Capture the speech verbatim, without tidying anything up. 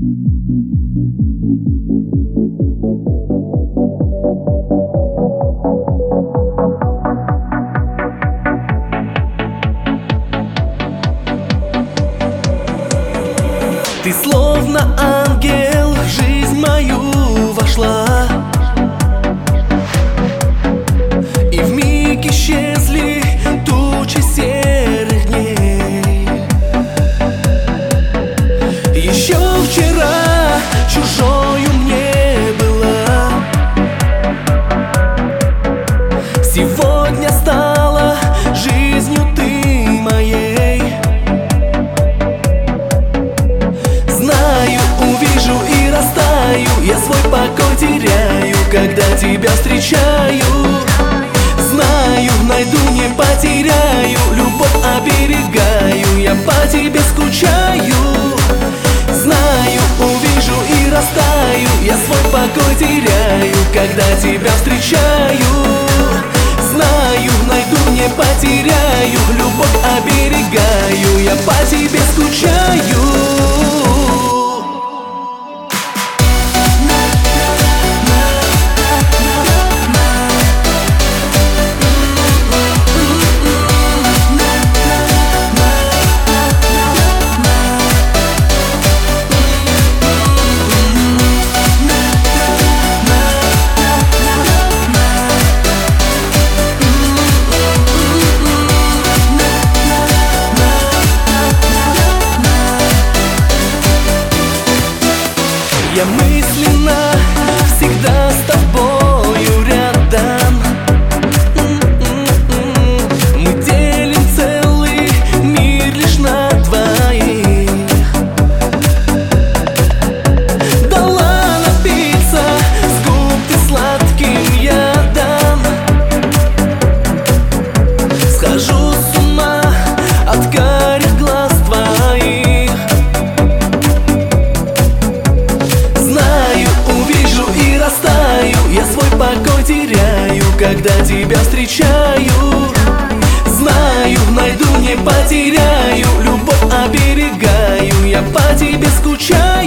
Ты словно ангел в жизнь мою вошла, и вмиг исчезли тучи серых дней. Еще вчера чужою мне была, сегодня стала жизнью ты моей. Знаю, увижу и растаю, я свой покой теряю, когда тебя встречаю. Знаю, найду, не потеряю, любовь оберегаю, я по тебе скучаю. Знаю, увижу и растаю, я свой покой теряю, когда тебя встречаю. Знаю, найду, не потеряю, любовь оберегаю, я по тебе скучаю. Я мысленно всегда с тобою рядом. Мы делим целый мир лишь на двоих. Дала напиться с губ ты сладким ядом. Схожу с ума от карих глаз твоих. Я свой покой теряю, когда тебя встречаю. Знаю, найду, не потеряю, любовь оберегаю, я по тебе скучаю.